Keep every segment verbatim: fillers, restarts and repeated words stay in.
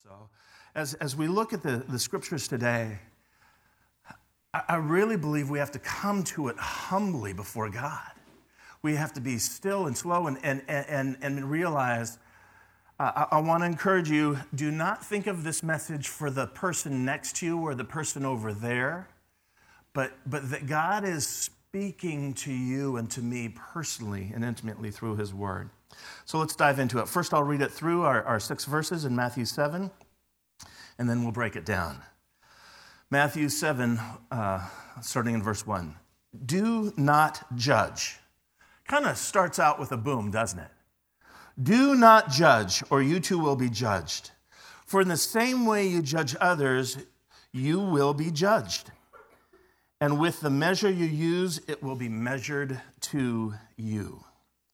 So, as, as we look at the, the scriptures today, I, I really believe we have to come to it humbly before God. We have to be still and slow and, and, and, and realize, uh, I, I want to encourage you, do not think of this message for the person next to you or the person over there, but, but that God is speaking to you and to me personally and intimately through his word. So let's dive into it. First, I'll read it through our, our six verses in Matthew seven, and then we'll break it down. Matthew seven, uh, starting in verse one. Do not judge. Kind of starts out with a boom, doesn't it? Do not judge, or you too will be judged. For in the same way you judge others, you will be judged. And with the measure you use, it will be measured to you.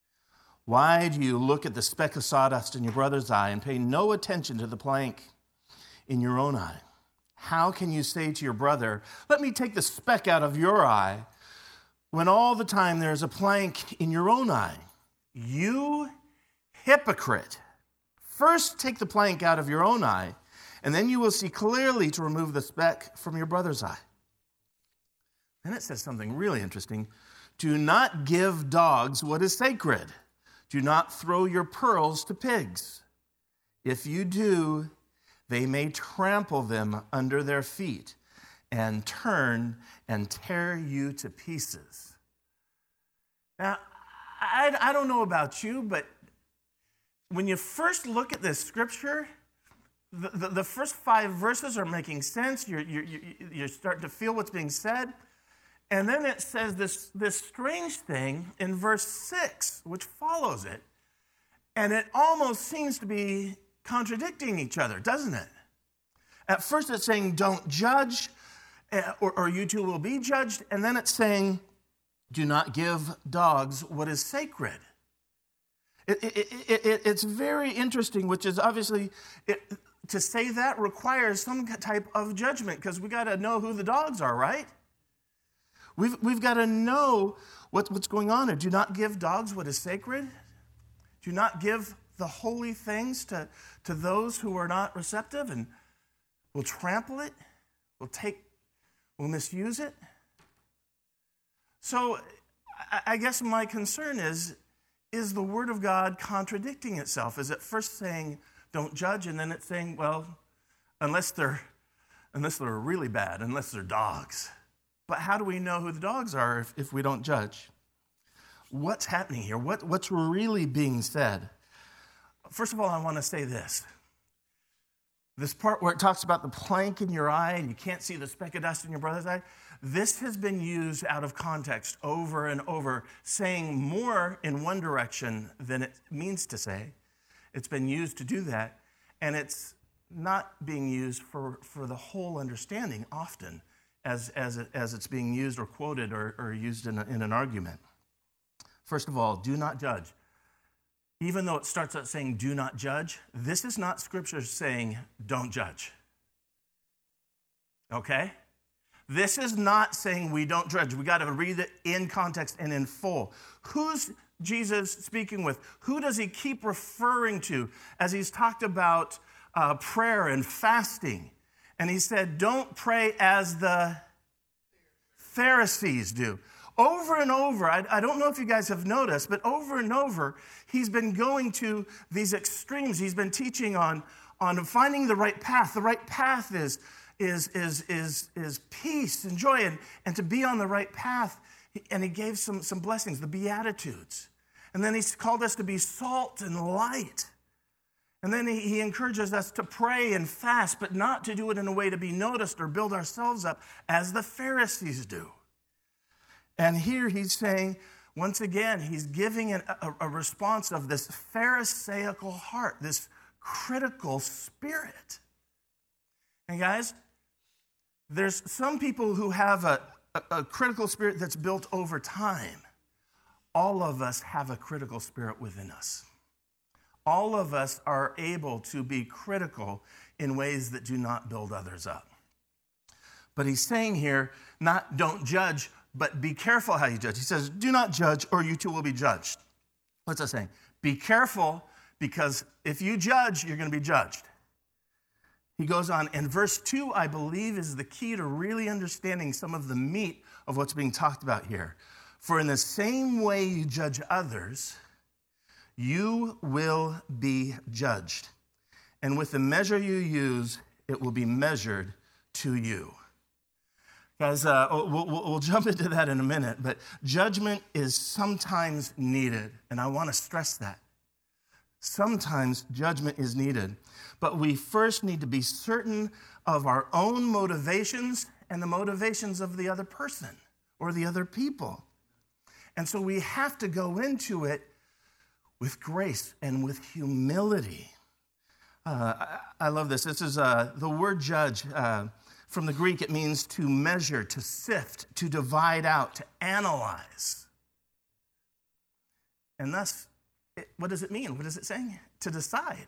Why do you look at the speck of sawdust in your brother's eye and pay no attention to the plank in your own eye? How can you say to your brother, let me take the speck out of your eye, when all the time there is a plank in your own eye? You hypocrite! First take the plank out of your own eye, and then you will see clearly to remove the speck from your brother's eye. Then it says something really interesting. Do not give dogs what is sacred. Do not throw your pearls to pigs. If you do, they may trample them under their feet and turn and tear you to pieces. Now, I, I don't know about you, but when you first look at this scripture, the, the, the first five verses are making sense. You're, you're, you're starting to feel what's being said. And then it says this, this strange thing in verse six, which follows it. And it almost seems to be contradicting each other, doesn't it? At first it's saying, don't judge, or, or you too will be judged. And then it's saying, do not give dogs what is sacred. It, it, it, it, it's very interesting, which is obviously, it, to say that requires some type of judgment, because we got to know who the dogs are, right? We've, we've got to know what, what's going on here. Do not give dogs what is sacred. Do not give the holy things to, to those who are not receptive and will trample it, will take, will misuse it. So I, I guess my concern is, is the Word of God contradicting itself? Is it first saying, don't judge, and then it's saying, well, unless they're, unless they're really bad, unless they're dogs. But how do we know who the dogs are if, if we don't judge? What's happening here? What, what's really being said? First of all, I want to say this. This part where it talks about the plank in your eye and you can't see the speck of dust in your brother's eye, this has been used out of context over and over, saying more in one direction than it means to say. It's been used to do that, and it's not being used for, for the whole understanding often. As, as, it, as it's being used or quoted or, or used in, a, in an argument. First of all, do not judge. Even though it starts out saying do not judge, this is not Scripture saying don't judge. Okay? This is not saying we don't judge. We got to read it in context and in full. Who's Jesus speaking with? Who does he keep referring to as he's talked about uh, prayer and fasting? And he said, don't pray as the Pharisees do. Over and over, I, I don't know if you guys have noticed, but over and over, he's been going to these extremes. He's been teaching on, on finding the right path. The right path is, is, is, is, is peace and joy, and, and to be on the right path. And he gave some, some blessings, the Beatitudes. And then he's called us to be salt and light. And then he, he encourages us to pray and fast, but not to do it in a way to be noticed or build ourselves up as the Pharisees do. And here he's saying, once again, he's giving an, a, a response of this Pharisaical heart, this critical spirit. And guys, there's some people who have a, a, a critical spirit that's built over time. All of us have a critical spirit within us. All of us are able to be critical in ways that do not build others up. But he's saying here, not don't judge, but be careful how you judge. He says, do not judge, or you too will be judged. What's that saying? Be careful, because if you judge, you're going to be judged. He goes on, and verse two, I believe, is the key to really understanding some of the meat of what's being talked about here. For in the same way you judge others, you will be judged. And with the measure you use, it will be measured to you. Guys, uh, we'll, we'll jump into that in a minute, but judgment is sometimes needed, and I want to stress that. Sometimes judgment is needed, but we first need to be certain of our own motivations and the motivations of the other person or the other people. And so we have to go into it with grace and with humility. Uh, I, I love this. This is uh, the word judge. Uh, from the Greek, it means to measure, to sift, to divide out, to analyze. And thus, it, what does it mean? What is it saying? To decide.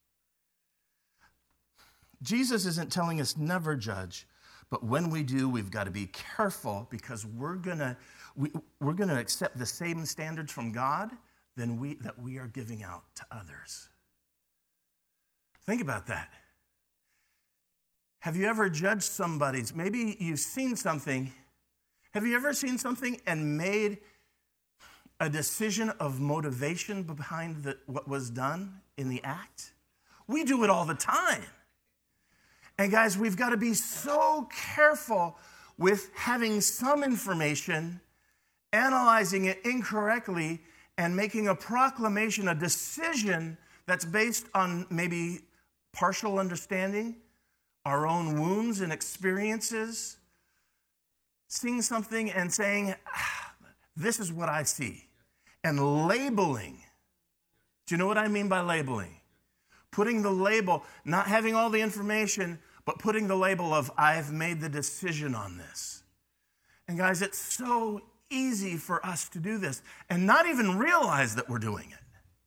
Jesus isn't telling us never judge, but when we do, we've got to be careful because we're gonna we, we're gonna accept the same standards from God than we that we are giving out to others. Think about that. Have you ever judged somebody's? Maybe you've seen something. Have you ever seen something and made a decision of motivation behind the, what was done in the act? We do it all the time. And guys, we've got to be so careful with having some information, analyzing it incorrectly, and making a proclamation, a decision that's based on maybe partial understanding, our own wounds and experiences, seeing something and saying, ah, this is what I see, and labeling. Do you know what I mean by labeling? Putting the label, not having all the information, but putting the label of, I've made the decision on this. And guys, it's so easy for us to do this and not even realize that we're doing it.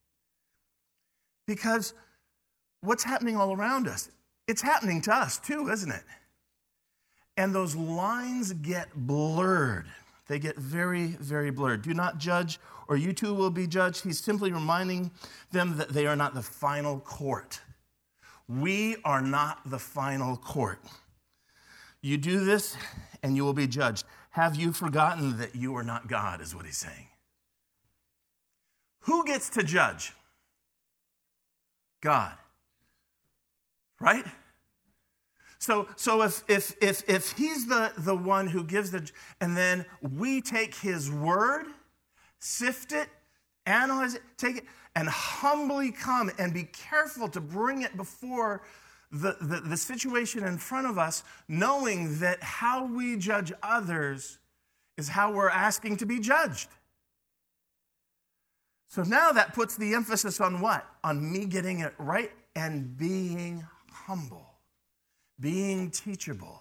Because what's happening all around us? It's happening to us too, isn't it? And those lines get blurred. They get very, very blurred. Do not judge, or you too will be judged. He's simply reminding them that they are not the final court. We are not the final court. You do this, and you will be judged. Have you forgotten that you are not God, is what he's saying. Who gets to judge? God. Right? So, so if if if if he's the, the one who gives the, and then we take his word, sift it, analyze it, take it, and humbly come and be careful to bring it before the, the, the situation in front of us, knowing that how we judge others is how we're asking to be judged. So now that puts the emphasis on what? On me getting it right and being humble, being teachable,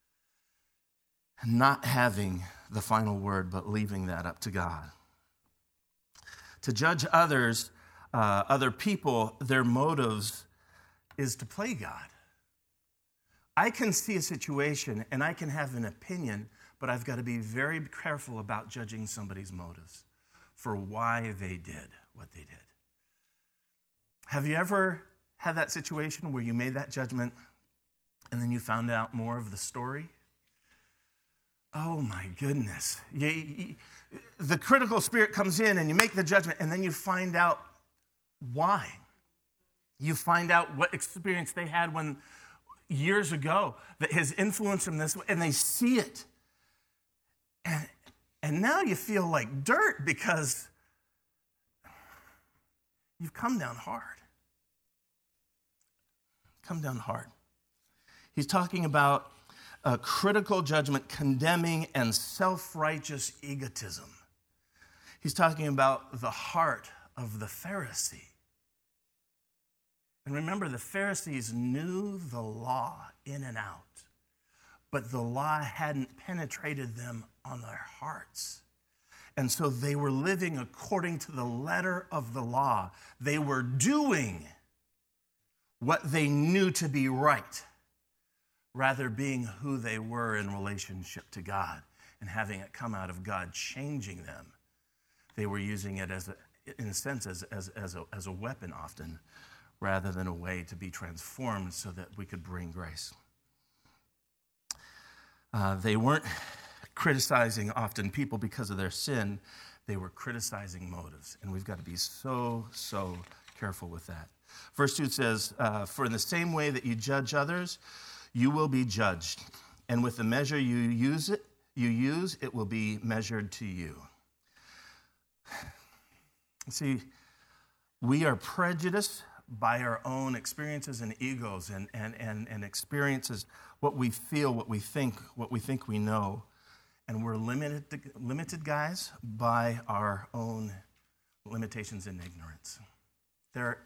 not having the final word, but leaving that up to God. To judge others, uh, other people, their motives is to play God. I can see a situation and I can have an opinion, but I've got to be very careful about judging somebody's motives for why they did what they did. Have you ever had that situation where you made that judgment and then you found out more of the story? Oh my goodness. You, you, the critical spirit comes in and you make the judgment and then you find out why. You find out what experience they had when years ago that has influenced them this way, and they see it. And, and now you feel like dirt because you've come down hard. Come down hard. He's talking about a critical judgment, condemning and self-righteous egotism. He's talking about the heart of the Pharisee. And remember, the Pharisees knew the law in and out, but the law hadn't penetrated them on their hearts. And so they were living according to the letter of the law. They were doing what they knew to be right, rather being who they were in relationship to God and having it come out of God changing them. They were using it as a, in a sense as, as, as, a, as a weapon often rather than a way to be transformed so that we could bring grace. Uh, they weren't criticizing often people because of their sin. They were criticizing motives, and we've got to be so, so careful with that. Verse two says, uh, for in the same way that you judge others, you will be judged. And with the measure you use it, you use, it will be measured to you. See, we are prejudiced by our own experiences and egos and, and, and, and experiences, what we feel, what we think, what we think we know. And we're limited, limited guys, by our own limitations and ignorance. There,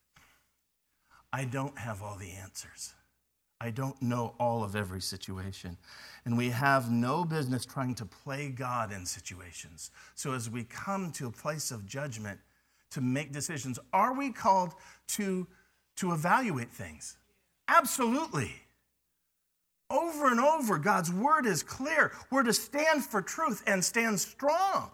I don't have all the answers. I don't know all of every situation. And we have no business trying to play God in situations. So as we come to a place of judgment to make decisions, are we called to, to evaluate things? Absolutely. Over and over, God's word is clear. We're to stand for truth and stand strong.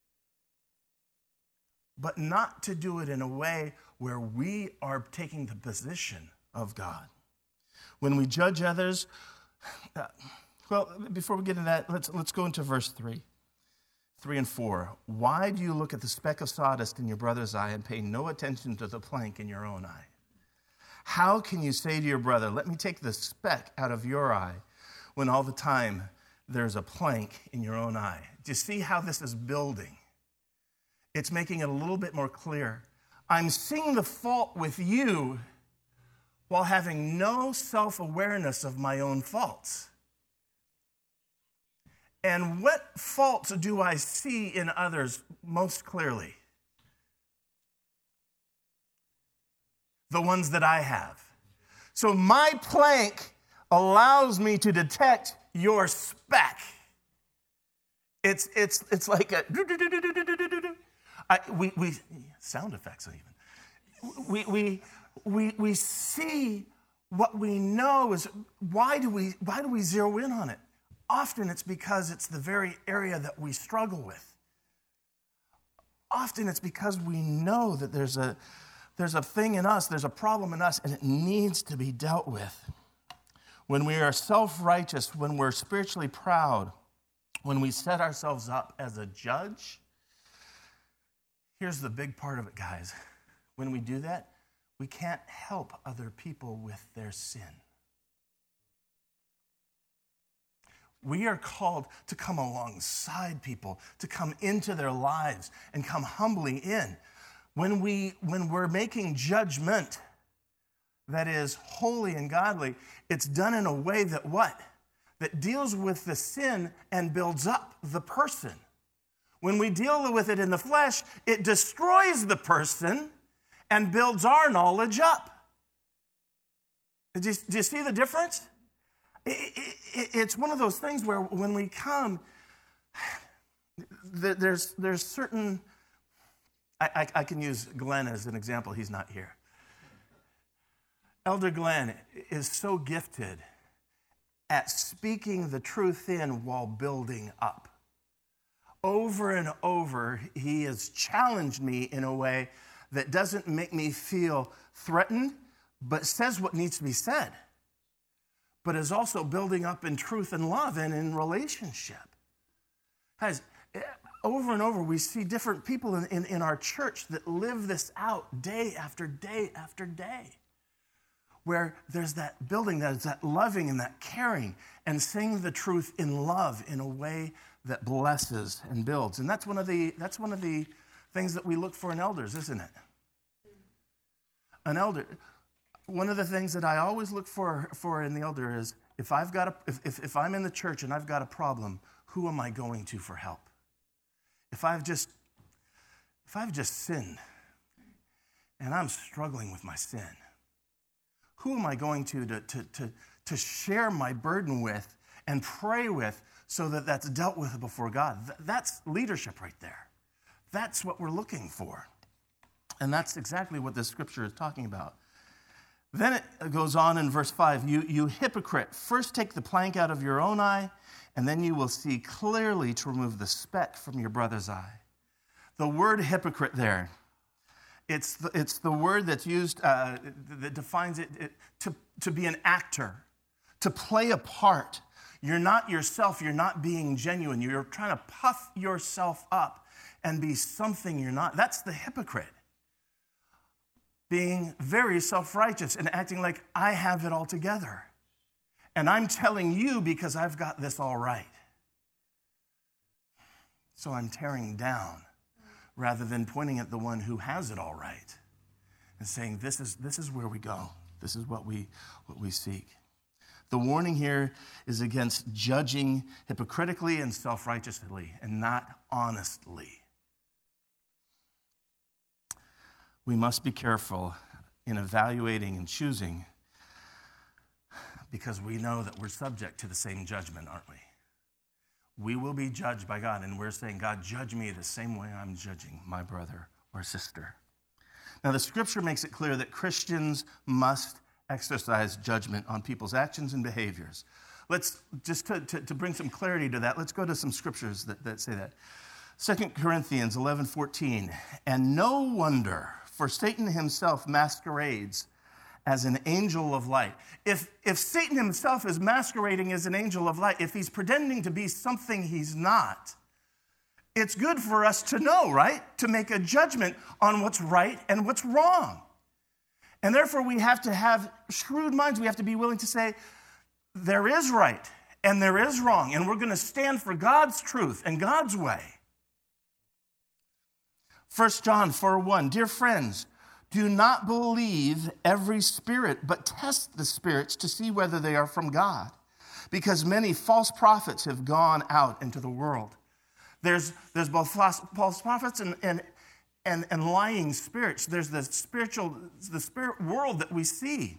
But not to do it in a way where we are taking the position of God. When we judge others, uh, well, before we get into that, let's, let's go into verse three. Three and four. Why do you look at the speck of sawdust in your brother's eye and pay no attention to the plank in your own eye? How can you say to your brother, let me take the speck out of your eye, when all the time there's a plank in your own eye? Do you see how this is building? It's making it a little bit more clear. I'm seeing the fault with you while having no self-awareness of my own faults. And what faults do I see in others most clearly? The ones that I have. So my plank allows me to detect your speck. It's it's it's like a I, we we sound effects even. We we we we see what we know is why do we why do we zero in on it? Often it's because it's the very area that we struggle with. Often it's because we know that there's a There's a thing in us, there's a problem in us, and it needs to be dealt with. When we are self-righteous, when we're spiritually proud, when we set ourselves up as a judge, here's the big part of it, guys. When we do that, we can't help other people with their sin. We are called to come alongside people, to come into their lives and come humbly in. When, we, when we're making judgment that is holy and godly, it's done in a way that what? That deals with the sin and builds up the person. When we deal with it in the flesh, it destroys the person and builds our knowledge up. Do you, do you see the difference? It, it, it's one of those things where when we come, there's, there's certain... I, I can use Glenn as an example. He's not here. Elder Glenn is so gifted at speaking the truth in while building up. Over and over, he has challenged me in a way that doesn't make me feel threatened, but says what needs to be said, but is also building up in truth and love and in relationship. Guys, over and over, we see different people in, in, in our church that live this out day after day after day, where there's that building, there's that loving and that caring and saying the truth in love in a way that blesses and builds. And that's one of the that's one of the things that we look for in elders, isn't it? An elder. One of the things that I always look for, for in the elder is if I've got a, if, if, if I'm in the church and I've got a problem, who am I going to for help? If I've just, if I've just sinned and I'm struggling with my sin, who am I going to to, to, to to share my burden with and pray with so that that's dealt with before God? That's leadership right there. That's what we're looking for. And that's exactly what this scripture is talking about. Then it goes on in verse five, you, you hypocrite, first take the plank out of your own eye, and then you will see clearly to remove the speck from your brother's eye. The word hypocrite there It's the, it's the word that's used, uh, that defines it, it to, to be an actor, to play a part. You're not yourself. You're not being genuine. You're trying to puff yourself up and be something you're not. That's the hypocrite. Being very self-righteous and acting like I have it all together. And I'm telling you because I've got this all right. So I'm tearing down rather than pointing at the one who has it all right and saying, this is, this is where we go. This is what we, what we seek. The warning here is against judging hypocritically and self-righteously and not honestly. We must be careful in evaluating and choosing because we know that we're subject to the same judgment, aren't we? We will be judged by God, and we're saying, God, judge me the same way I'm judging my brother or sister. Now, the scripture makes it clear that Christians must exercise judgment on people's actions and behaviors. Let's, just to, to, to bring some clarity to that, let's go to some scriptures that, that say that. Second Corinthians eleven fourteen, and no wonder, for Satan himself masquerades as an angel of light. If, if Satan himself is masquerading as an angel of light, if he's pretending to be something he's not, it's good for us to know, right? To make a judgment on what's right and what's wrong. And therefore, we have to have shrewd minds. We have to be willing to say, there is right and there is wrong, and we're going to stand for God's truth and God's way. First John four one, dear friends, do not believe every spirit, but test the spirits to see whether they are from God, because many false prophets have gone out into the world. There's, there's both false, false prophets and, and, and, and lying spirits. There's the spiritual, the spirit world that we see.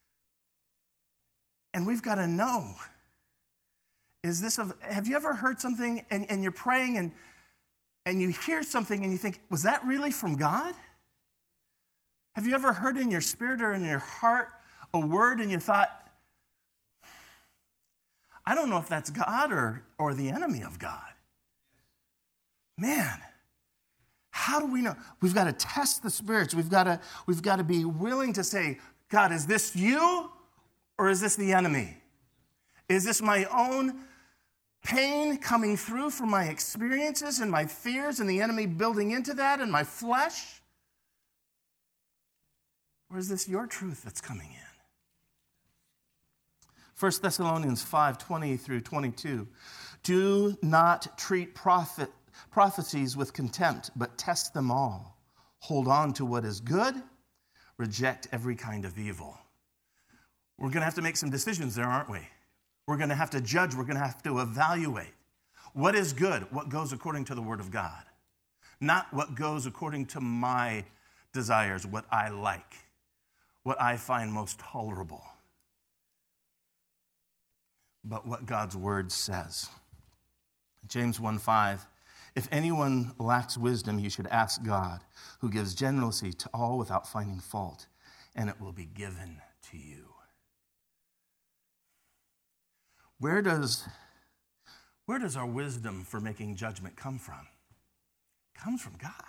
And we've got to know, is this, a, have you ever heard something and, and you're praying and, and you hear something and you think, was that really from God? Have you ever heard in your spirit or in your heart a word and you thought, I don't know if that's God or, or the enemy of God? Man, how do we know? We've got to test the spirits. We've got to, we've got to be willing to say, God, is this you or is this the enemy? Is this my own pain coming through from my experiences and my fears and the enemy building into that and my flesh? Or is this your truth that's coming in? First Thessalonians five twenty through twenty-two. Do not treat prophet, prophecies with contempt, but test them all. Hold on to what is good. Reject every kind of evil. We're going to have to make some decisions there, aren't we? We're going to have to judge. We're going to have to evaluate. What is good? What goes according to the Word of God. Not what goes according to my desires, what I like, what I find most tolerable, but what God's Word says. James one five, if anyone lacks wisdom, he should ask God, who gives generously to all without finding fault, and it will be given to you. Where does, where does our wisdom for making judgment come from? It comes from God.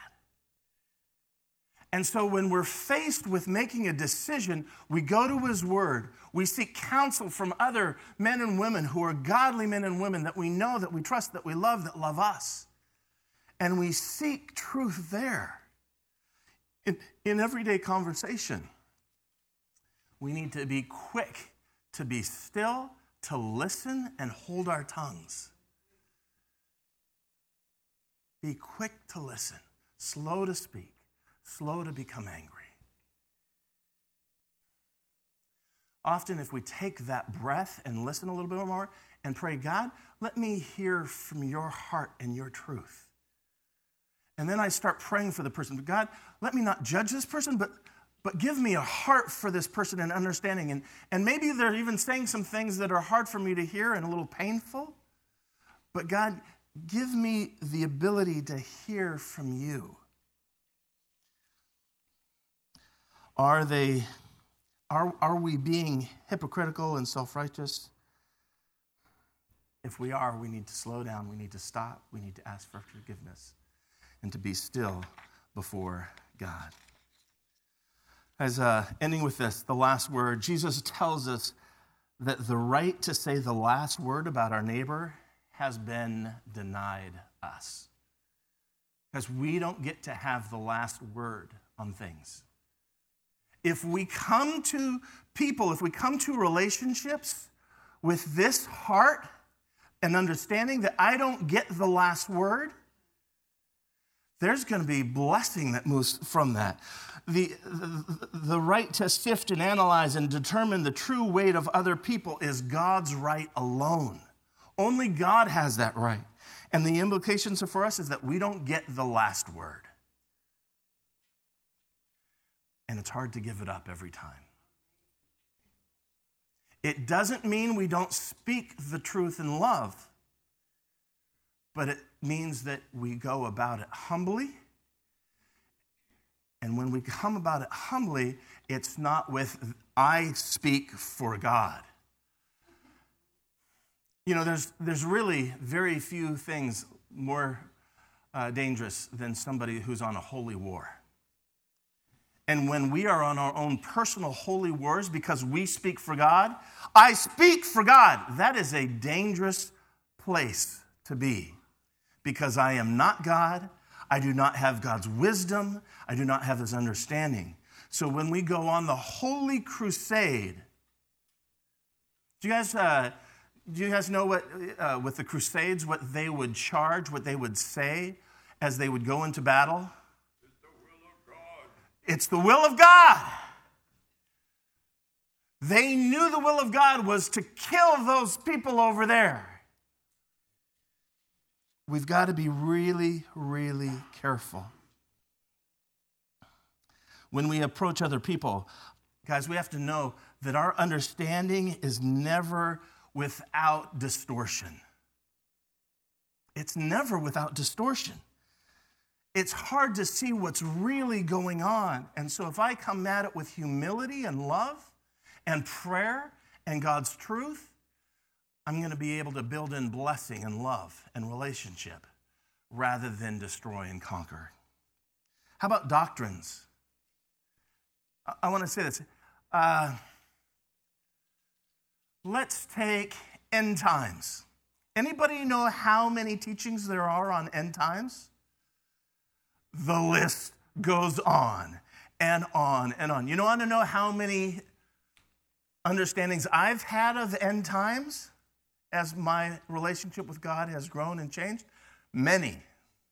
And so when we're faced with making a decision, we go to his word. We seek counsel from other men and women who are godly men and women that we know, that we trust, that we love, that love us. And we seek truth there. In, in everyday conversation, we need to be quick to be still, to listen, and hold our tongues. Be quick to listen, slow to speak, slow to become angry. Often if we take that breath and listen a little bit more and pray, God, let me hear from your heart and your truth. And then I start praying for the person. God, let me not judge this person, but, but give me a heart for this person and understanding. And, and maybe they're even saying some things that are hard for me to hear and a little painful. But God, give me the ability to hear from you. Are they, are, are we being hypocritical and self-righteous? If we are, we need to slow down. We need to stop. We need to ask for forgiveness and to be still before God. As uh, ending with this, the last word, Jesus tells us that the right to say the last word about our neighbor has been denied us. Because we don't get to have the last word on things. If we come to people, if we come to relationships with this heart and understanding that I don't get the last word, there's going to be blessing that moves from that. The, the, the right to sift and analyze and determine the true weight of other people is God's right alone. Only God has that right. And the implications for us is that we don't get the last word. And it's hard to give it up every time. It doesn't mean we don't speak the truth in love, but it means that we go about it humbly. And when we come about it humbly, it's not with, I speak for God. You know, there's there's really very few things more uh, dangerous than somebody who's on a holy war. And when we are on our own personal holy wars because we speak for God, I speak for God. That is a dangerous place to be because I am not God. I do not have God's wisdom. I do not have his understanding. So when we go on the holy crusade, do you guys, uh, do you guys know what, uh, with the crusades, what they would charge, what they would say as they would go into battle? It's the will of God. They knew the will of God was to kill those people over there. We've got to be really, really careful. When we approach other people, guys, we have to know that our understanding is never without distortion. It's never without distortion. It's hard to see what's really going on. And so if I come at it with humility and love and prayer and God's truth, I'm going to be able to build in blessing and love and relationship rather than destroy and conquer. How about doctrines? I, I want to say this. Uh, let's take end times. Anybody know how many teachings there are on end times? The list goes on and on and on. You know, want to know how many understandings I've had of end times as my relationship with God has grown and changed? Many.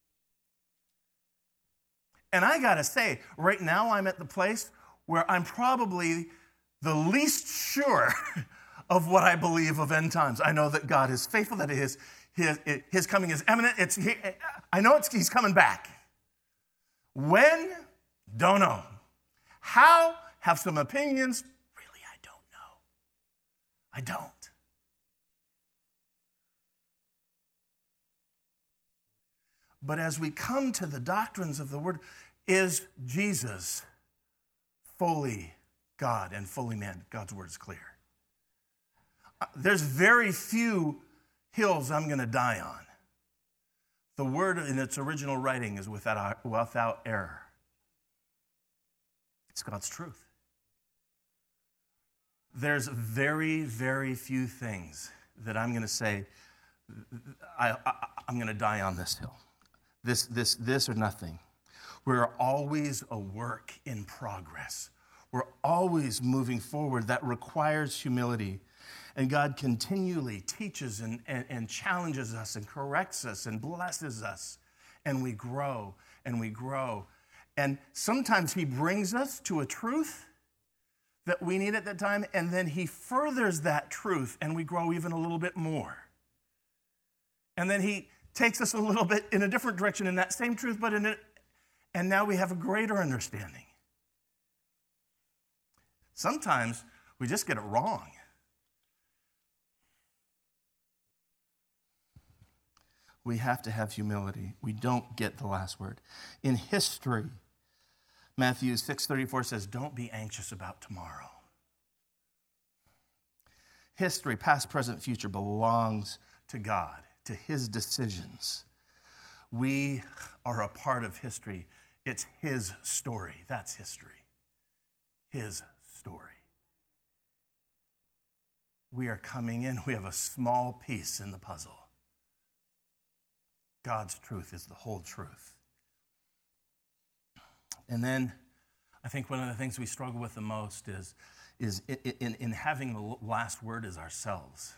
And I got to say, right now I'm at the place where I'm probably the least sure of what I believe of end times. I know that God is faithful, that his, his, his coming is imminent. It's, he, I know it's, he's coming back. When? Don't know. How? Have some opinions. Really, I don't know. I don't. But as we come to the doctrines of the Word, is Jesus fully God and fully man? God's Word is clear. There's very few hills I'm going to die on. The Word in its original writing is without, without error. It's God's truth. There's very, very few things that I'm going to say, I, I, I'm going to die on this hill. This, this, this or nothing. We're always a work in progress. We're always moving forward. That requires humility. And God continually teaches and, and, and challenges us and corrects us and blesses us. And we grow and we grow. And sometimes he brings us to a truth that we need at that time, and then he furthers that truth and we grow even a little bit more. And then he takes us a little bit in a different direction in that same truth, but in it, and now we have a greater understanding. Sometimes we just get it wrong. We have to have humility. We don't get the last word. In history, Matthew six thirty-four says, don't be anxious about tomorrow. History, past, present, future, belongs to God, to his decisions. We are a part of history. It's his story. That's history. his story. We are coming in, we have a small piece in the puzzle. God's truth is the whole truth. And then I think one of the things we struggle with the most is, is in, in, in having the last word is ourselves.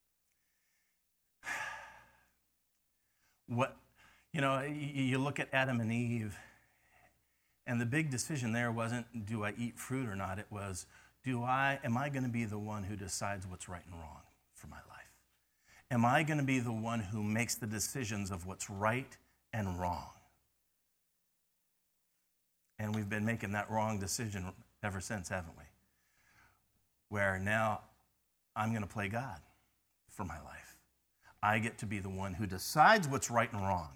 What, you know, you look at Adam and Eve, and the big decision there wasn't, do I eat fruit or not? It was, do I, am I going to be the one who decides what's right and wrong for my life? Am I going to be the one who makes the decisions of what's right and wrong? And we've been making that wrong decision ever since, haven't we? Where now I'm going to play God for my life. I get to be the one who decides what's right and wrong.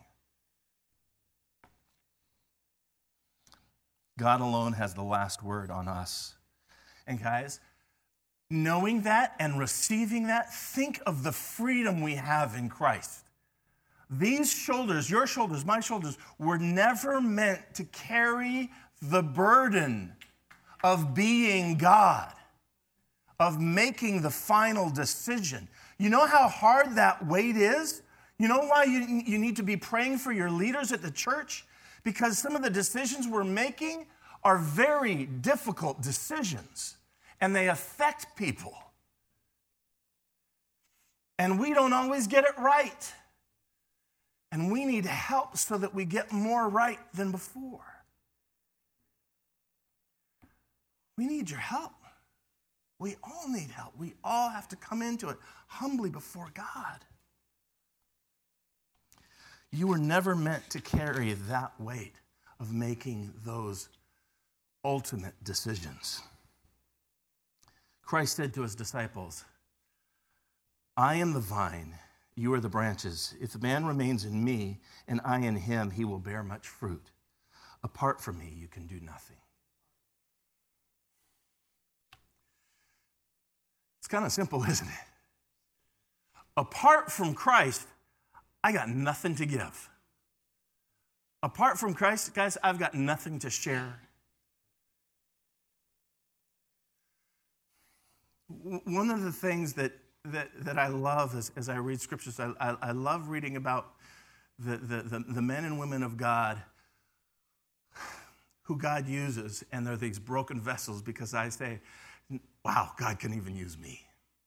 God alone has the last word on us. And guys, knowing that and receiving that, think of the freedom we have in Christ. These shoulders, your shoulders, my shoulders, were never meant to carry the burden of being God, of making the final decision. You know how hard that weight is? You know why you, you need to be praying for your leaders at the church? Because some of the decisions we're making are very difficult decisions, and they affect people. And we don't always get it right. And we need help so that we get more right than before. We need your help. We all need help. We all have to come into it humbly before God. You were never meant to carry that weight of making those ultimate decisions. Christ said to his disciples, I am the vine, you are the branches. If a man remains in me and I in him, he will bear much fruit. Apart from me, you can do nothing. It's kind of simple, isn't it? Apart from Christ, I got nothing to give. Apart from Christ, guys, I've got nothing to share. One of the things that that, that I love as, as I read scriptures, I, I, I love reading about the, the, the, the men and women of God who God uses, and they're these broken vessels, because I say, wow, God can even use me.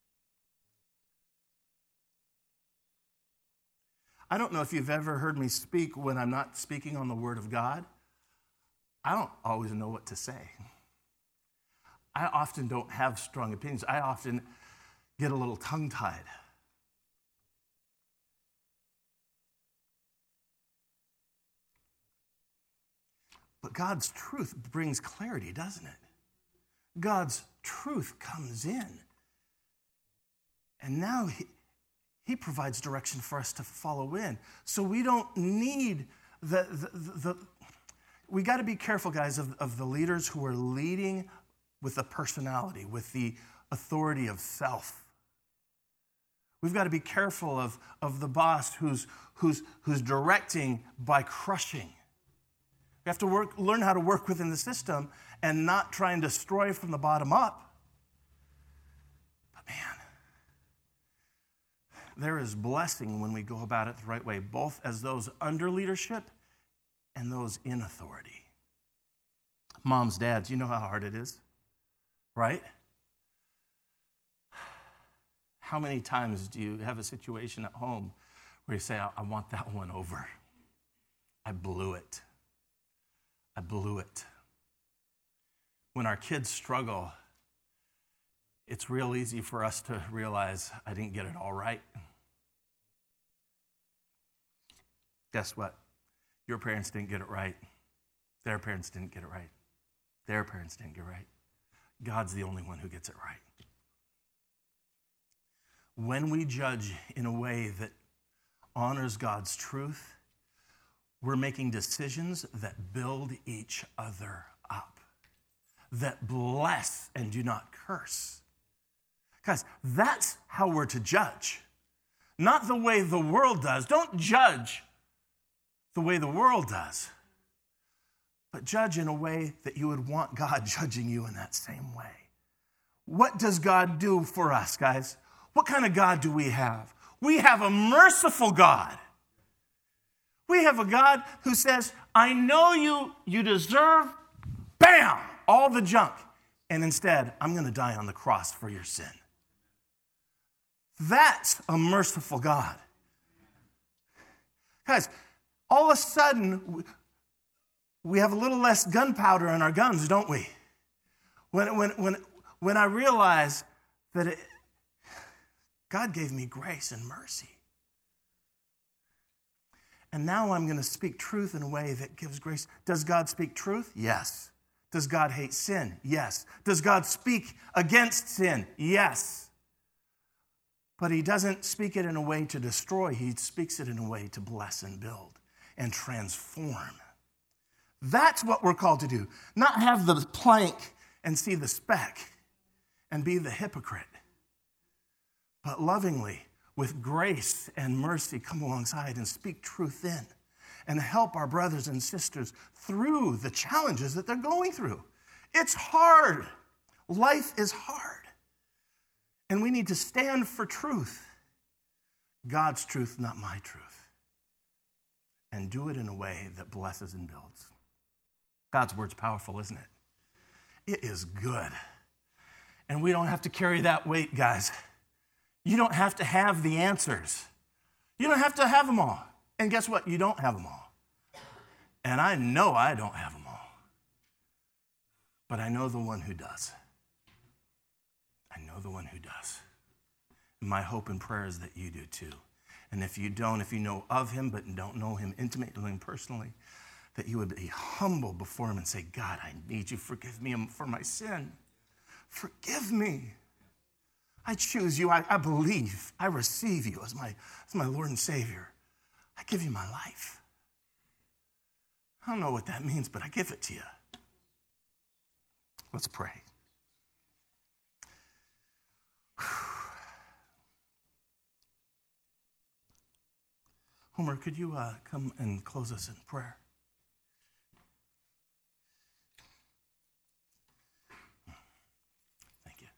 I don't know if you've ever heard me speak when I'm not speaking on the Word of God. I don't always know what to say. I often don't have strong opinions. I often get a little tongue-tied. But God's truth brings clarity, doesn't it? God's truth comes in. And now he, he provides direction for us to follow in. So we don't need the... the, the, the we got to be careful, guys, of, of the leaders who are leading with a personality, with the authority of self. We've got to be careful of, of the boss who's, who's, who's directing by crushing. We have to work, learn how to work within the system and not try and destroy from the bottom up. But man, there is blessing when we go about it the right way, both as those under leadership and those in authority. Moms, dads, you know how hard it is, right? How many times do you have a situation at home where you say, I, I want that one over. I blew it. I blew it. When our kids struggle, it's real easy for us to realize I didn't get it all right. Guess what? Your parents didn't get it right. Their parents didn't get it right. Their parents didn't get it right. God's the only one who gets it right. When we judge in a way that honors God's truth, we're making decisions that build each other up, that bless and do not curse. Guys, that's how we're to judge, not the way the world does. Don't judge the way the world does, but judge in a way that you would want God judging you in that same way. What does God do for us, guys? What kind of God do we have? We have a merciful God. We have a God who says, I know you, you deserve, bam, all the junk. And instead, I'm going to die on the cross for your sin. That's a merciful God. Guys, all of a sudden, we have a little less gunpowder in our guns, don't we? When, when, when, when I realize that it, God gave me grace and mercy. And now I'm going to speak truth in a way that gives grace. Does God speak truth? Yes. Does God hate sin? Yes. Does God speak against sin? Yes. But he doesn't speak it in a way to destroy. He speaks it in a way to bless and build and transform. That's what we're called to do. Not have the plank and see the speck and be the hypocrite. But lovingly, with grace and mercy, come alongside and speak truth in and help our brothers and sisters through the challenges that they're going through. It's hard. Life is hard. And we need to stand for truth. God's truth, not my truth. And do it in a way that blesses and builds. God's word's powerful, isn't it? It is good. And we don't have to carry that weight, guys. You don't have to have the answers. You don't have to have them all. And guess what? You don't have them all. And I know I don't have them all. But I know the one who does. I know the one who does. And my hope and prayer is that you do too. And if you don't, if you know of him but don't know him intimately and personally, that you would be humble before him and say, God, I need you. Forgive me for my sin. Forgive me. I choose you. I, I believe. I receive you as my, as my Lord and Savior. I give you my life. I don't know what that means, but I give it to you. Let's pray. Homer, could you uh, come and close us in prayer? Thank you.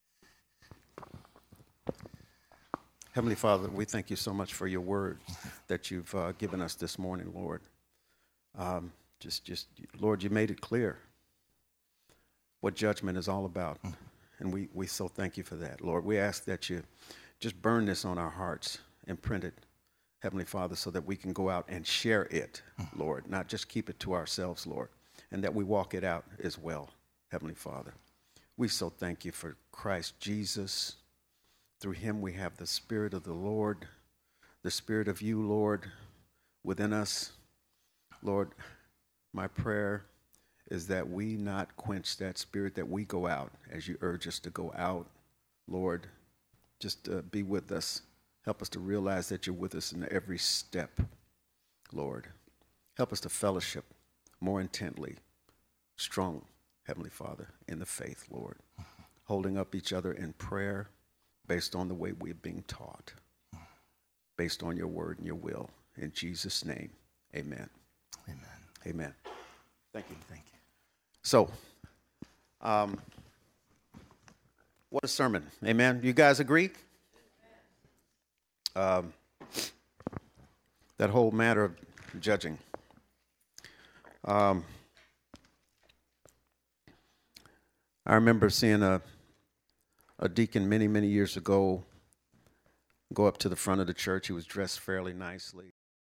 Heavenly Father, we thank you so much for your word that you've uh, given us this morning, Lord. Um, just, just, Lord, you made it clear what judgment is all about. And we, we so thank you for that, Lord. We ask that you just burn this on our hearts and print it, Heavenly Father, so that we can go out and share it, Lord, not just keep it to ourselves, Lord, and that we walk it out as well, Heavenly Father. We so thank you for Christ Jesus. Through him we have the Spirit of the Lord, the Spirit of you, Lord, within us. Lord, my prayer is that we not quench that Spirit, that we go out as you urge us to go out. Lord, just uh, be with us. Help us to realize that you're with us in every step, Lord. Help us to fellowship more intently, strong, Heavenly Father, in the faith, Lord. Holding up each other in prayer based on the way we're being taught, based on your word and your will. In Jesus' name, amen. Amen. Amen. Thank you. Thank you. So, um, what a sermon. Amen. You guys agree? Um, that whole matter of judging. Um, I remember seeing a a deacon many, many years ago go up to the front of the church. He was dressed fairly nicely.